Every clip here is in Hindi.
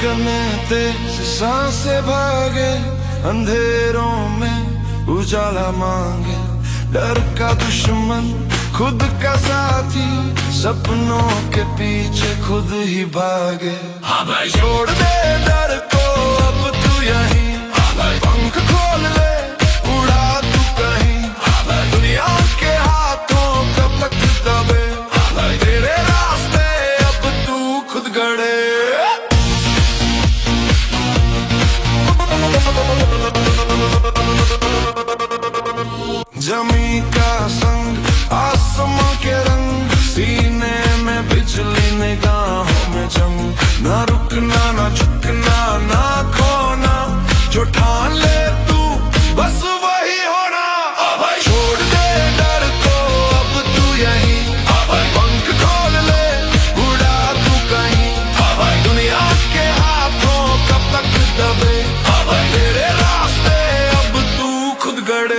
धड़कने तेज सांसें भागे, अंधेरों में उजाला मांगे। डर का दुश्मन खुद का साथी, सपनों के पीछे खुद ही भागे। हाँ भाई छोड़ दे डर को अब तू यहीं, पंख खोल ले उड़ा तू कहीं। दुनिया के हाथों कब तक दबे, तेरे रास्ते अब तू खुद गढ़े। जमी का संग आसमां के रंग, सीने में बिजली निगाहों में जंग। ना रुकना ना झुकना ना खोना, जो ठान ले तू बस वही होना। छोड़ दे डर को अब तू यहीं, पंख खोल ले उड़ा तू कहीं। दुनिया के हाथों कब तक दबे, तेरे रास्ते अब तू खुद गढ़े।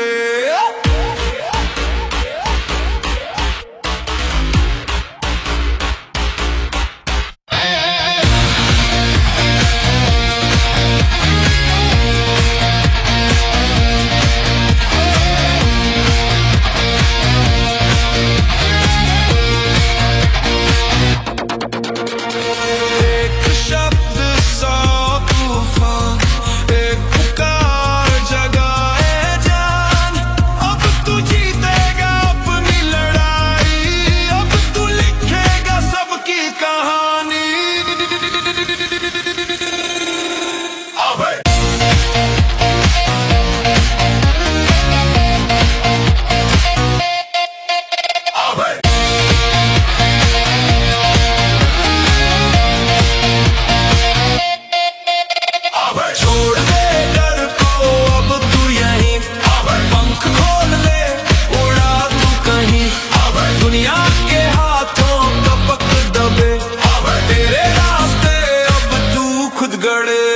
गड़े।